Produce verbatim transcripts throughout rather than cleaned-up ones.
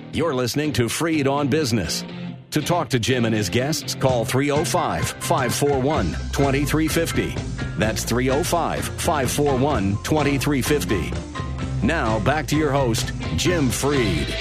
You're listening to Freed on Business. To talk to Jim and his guests, call three oh five, five four one, two three five oh. That's three oh five, five four one, two three five oh. Now, back to your host, Jim Freed.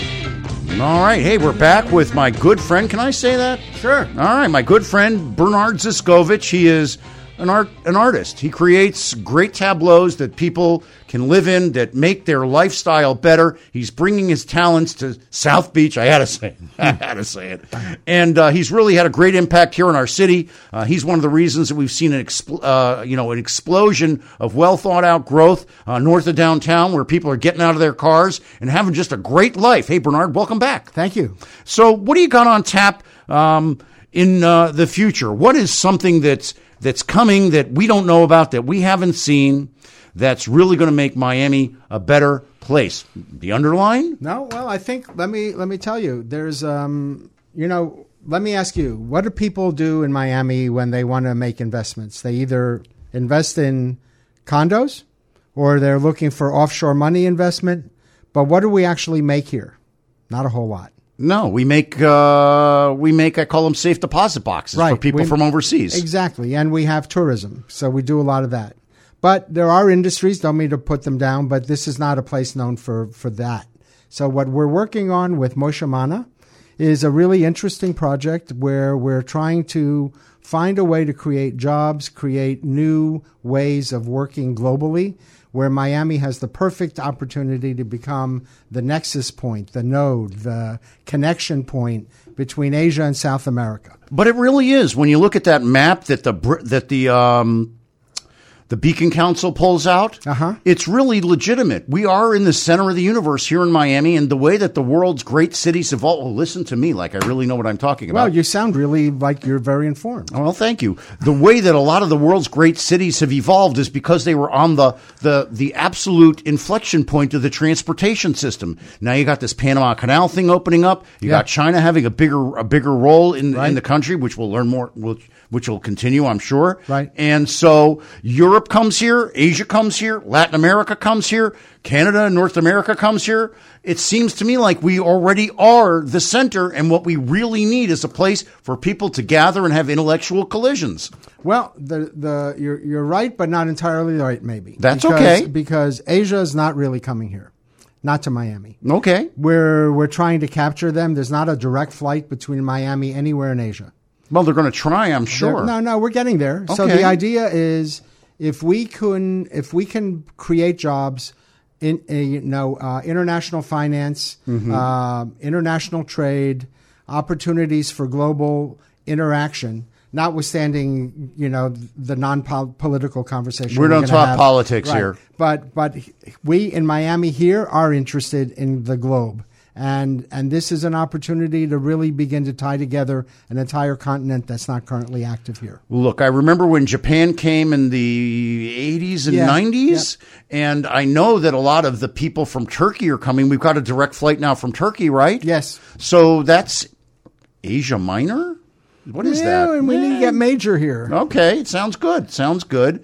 All right. Hey, we're back with my good friend. Can I say that? Sure. All right. My good friend, Bernard Zyskovich. He is an art, an artist. He creates great tableaus that people can live in, that make their lifestyle better. He's bringing his talents to South Beach. I had to say it. I had to say it. And uh, he's really had a great impact here in our city. Uh, he's one of the reasons that we've seen an, expl- uh, you know, an explosion of well thought out growth uh, north of downtown, where people are getting out of their cars and having just a great life. Hey, Bernard, welcome back. Thank you. So, what do you got on tap um, in uh, the future? What is something that's that's coming that we don't know about, that we haven't seen, that's really going to make Miami a better place? The underline? No, well, I think let me let me tell you. There's, um, you know, let me ask you, what do people do in Miami when they want to make investments? They either invest in condos, or they're looking for offshore money investment. But what do we actually make here? Not a whole lot. No, we make, uh, we make, I call them safe deposit boxes right. for people we, from overseas. Exactly. And we have tourism. So we do a lot of that. But there are industries, don't mean to put them down, but this is not a place known for, for that. So what we're working on with Moshe Mana is a really interesting project where we're trying to find a way to create jobs, create new ways of working globally, where Miami has the perfect opportunity to become the nexus point, the node, the connection point between Asia and South America. But it really is. When you look at that map that the that the um, the Beacon Council pulls out, uh-huh. It's really legitimate. We are in the center of the universe here in Miami, and the way that the world's great cities evolve. Well, listen to me, like I really know what I'm talking about. Well, you sound really like you're very informed. Well, thank you. The way that a lot of the world's great cities have evolved is because they were on the the the absolute inflection point of the transportation system. Now you got this Panama Canal thing opening up. You yeah. got China having a bigger a bigger role in right. in the country, which we'll learn more. Which, which will continue, I'm sure. Right. And so Europe comes here, Asia comes here, Latin America comes here, Canada and North America comes here. It seems to me like we already are the center, and what we really need is a place for people to gather and have intellectual collisions. Well, the the you're you're right, but not entirely right, maybe. That's because, okay. Because Asia is not really coming here. Not to Miami. Okay. We're we're trying to capture them. There's not a direct flight between Miami anywhere in Asia. Well, they're going to try, I'm sure. They're, no, no, we're getting there. Okay. So the idea is, if we can, if we can create jobs in, uh, you know, uh, international finance, mm-hmm. uh, international trade, opportunities for global interaction, notwithstanding, you know, the non-political conversation. We don't talk have. politics right. here. But but we in Miami here are interested in the globe. And and this is an opportunity to really begin to tie together an entire continent that's not currently active here. Look, I remember when Japan came in the eighties and yeah, nineties, yeah. and I know that a lot of the people from Turkey are coming. We've got a direct flight now from Turkey, right? Yes. So that's Asia Minor? What is yeah, that? And we need to get major here. Okay, sounds good. Sounds good.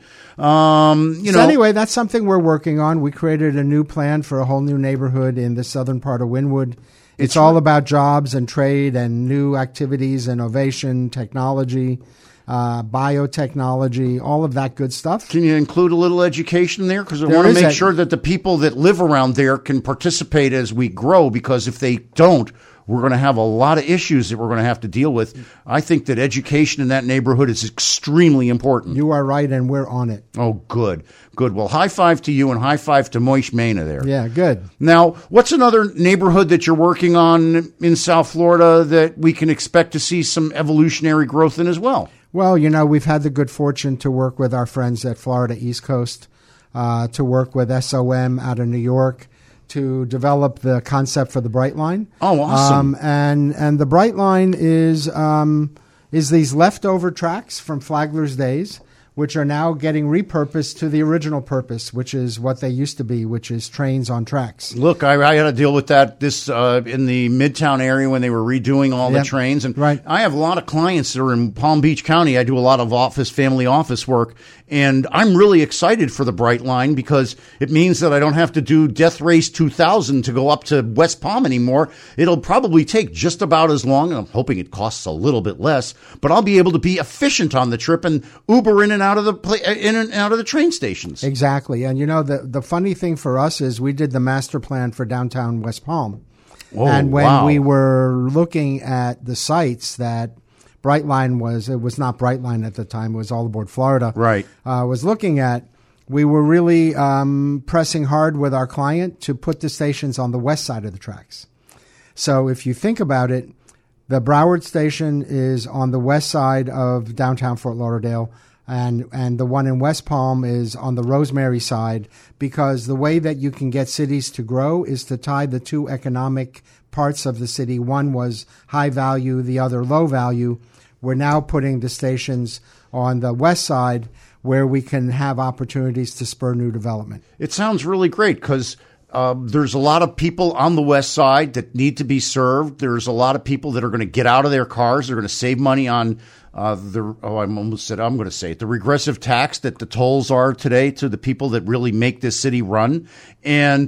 Um, you so know, anyway, that's something we're working on. We created a new plan for a whole new neighborhood in the southern part of Wynwood. It's, it's all right. about jobs and trade and new activities, innovation, technology, uh, biotechnology, all of that good stuff. Can you include a little education there? Because I There want to is make a- sure that the people that live around there can participate as we grow, because if they don't, we're going to have a lot of issues that we're going to have to deal with. I think that education in that neighborhood is extremely important. You are right, and we're on it. Oh, good. Good. Well, high five to you and high five to Moish Mena there. Yeah, good. Now, what's another neighborhood that you're working on in South Florida that we can expect to see some evolutionary growth in as well? Well, you know, we've had the good fortune to work with our friends at Florida East Coast, uh, to work with S O M out of New York, to develop the concept for the Bright Line. Oh, awesome. Um, and and the Bright Line is um, is these leftover tracks from Flagler's days, which are now getting repurposed to the original purpose, which is what they used to be, which is trains on tracks. Look, I, I had to deal with that this uh, in the Midtown area when they were redoing all Yep. the trains. And Right. I have a lot of clients that are in Palm Beach County. I do a lot of office, family office work, and I'm really excited for the Brightline because it means that I don't have to do Death Race two thousand to go up to West Palm anymore. It'll probably take just about as long, and I'm hoping it costs a little bit less, but I'll be able to be efficient on the trip and Uber in and out of the pla- in and out of the train stations. Exactly. And you know, the, the funny thing for us is we did the master plan for downtown West Palm. Oh, and when wow. we were looking at the sites that Brightline was, it was not Brightline at the time, it was All Aboard Florida. Right. Uh, was looking at, we were really um, pressing hard with our client to put the stations on the west side of the tracks. So if you think about it, the Broward station is on the west side of downtown Fort Lauderdale, and and the one in West Palm is on the Rosemary side, because the way that you can get cities to grow is to tie the two economic parts of the city. One was high value, the other low value. We're now putting the stations on the west side where we can have opportunities to spur new development. It sounds really great because uh, there's a lot of people on the west side that need to be served. There's a lot of people that are going to get out of their cars. They're going to save money on uh, the, oh, I'm almost said, I'm going to say it, the regressive tax that the tolls are today to the people that really make this city run. And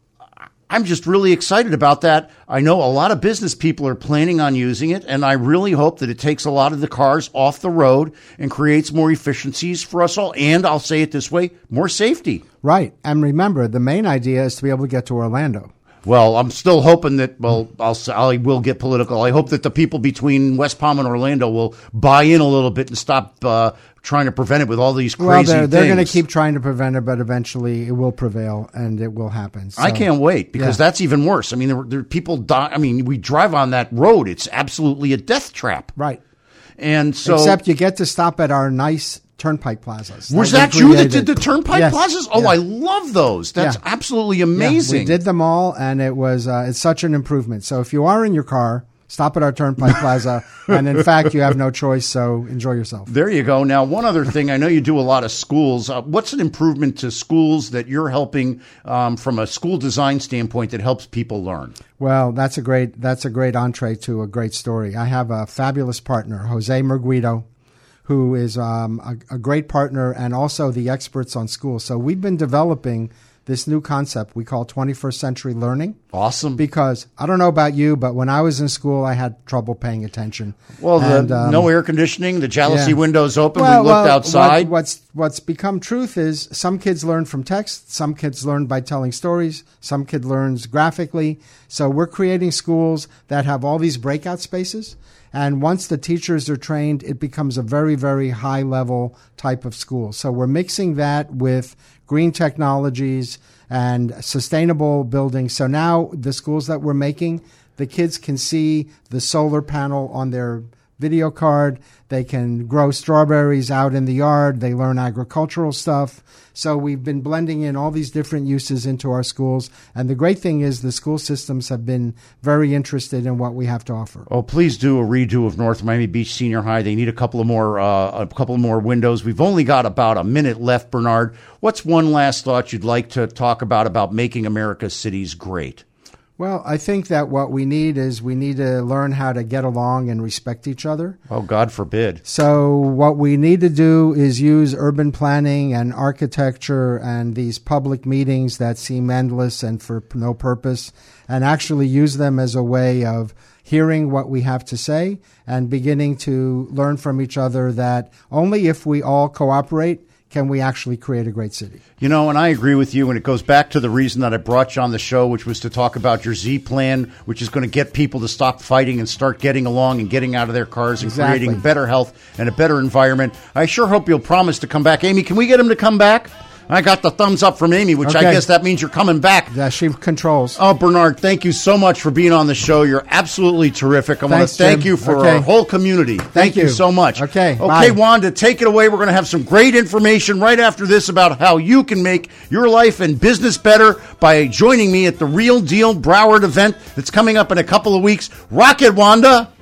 I'm just really excited about that. I know a lot of business people are planning on using it, and I really hope that it takes a lot of the cars off the road and creates more efficiencies for us all. And I'll say it this way, more safety. Right. And remember, the main idea is to be able to get to Orlando. Well, I'm still hoping that, well, I'll, I will get political. I hope that the people between West Palm and Orlando will buy in a little bit and stop uh, trying to prevent it with all these crazy well, they're, things. They're going to keep trying to prevent it, but eventually it will prevail and it will happen. So, I can't wait because yeah. that's even worse. I mean, there, there people die. I mean, we drive on that road. It's absolutely a death trap. Right. And so, except you get to stop at our nice turnpike plazas. Was that, that you that did the turnpike yes. plazas? Oh, yeah. I love those. That's yeah. absolutely amazing. Yeah, we did them all, and it was uh, it's such an improvement. So if you are in your car, stop at our turnpike plaza, and in fact, you have no choice. So enjoy yourself. There you go. Now, one other thing. I know you do a lot of schools. Uh, what's an improvement to schools that you're helping um, from a school design standpoint that helps people learn? Well, that's a great that's a great entree to a great story. I have a fabulous partner, Jose Merguido, who is um, a, a great partner and also the experts on schools. So we've been developing this new concept we call twenty-first century learning. Awesome. Because I don't know about you, but when I was in school, I had trouble paying attention. Well, the, and, um, no air conditioning, the jalousie yeah. windows open, well, we looked well, outside. What, what's what's become truth is some kids learn from text, some kids learn by telling stories, some kid learns graphically. So we're creating schools that have all these breakout spaces. And once the teachers are trained, it becomes a very, very high level type of school. So we're mixing that with green technologies and sustainable buildings. So now the schools that we're making, the kids can see the solar panel on their video card. They can grow strawberries out in the yard. They learn agricultural stuff. So we've been blending in all these different uses into our schools. And the great thing is the school systems have been very interested in what we have to offer. Oh, please do a redo of North Miami Beach Senior High. They need a couple of more, uh, a couple of more windows. We've only got about a minute left, Bernard. What's one last thought you'd like to talk about about making America's cities great? Well, I think that what we need is we need to learn how to get along and respect each other. Oh, God forbid. So what we need to do is use urban planning and architecture and these public meetings that seem endless and for no purpose, and actually use them as a way of hearing what we have to say and beginning to learn from each other that only if we all cooperate can we actually create a great city. You know, and I agree with you, and it goes back to the reason that I brought you on the show, which was to talk about your Z plan, which is going to get people to stop fighting and start getting along and getting out of their cars and Exactly. creating better health and a better environment. I sure hope you'll promise to come back. Amy, can we get him to come back? I got the thumbs up from Amy, which Okay. I guess that means you're coming back. Yeah, she controls. Oh, Bernard, thank you so much for being on the show. You're absolutely terrific. I want Thanks, to thank Jim. you for Okay. our whole community. Thank, Thank you. you. so much. Okay, Okay, bye. Wanda, take it away. We're going to have some great information right after this about how you can make your life and business better by joining me at the Real Deal Broward event that's coming up in a couple of weeks. Rock it, Wanda.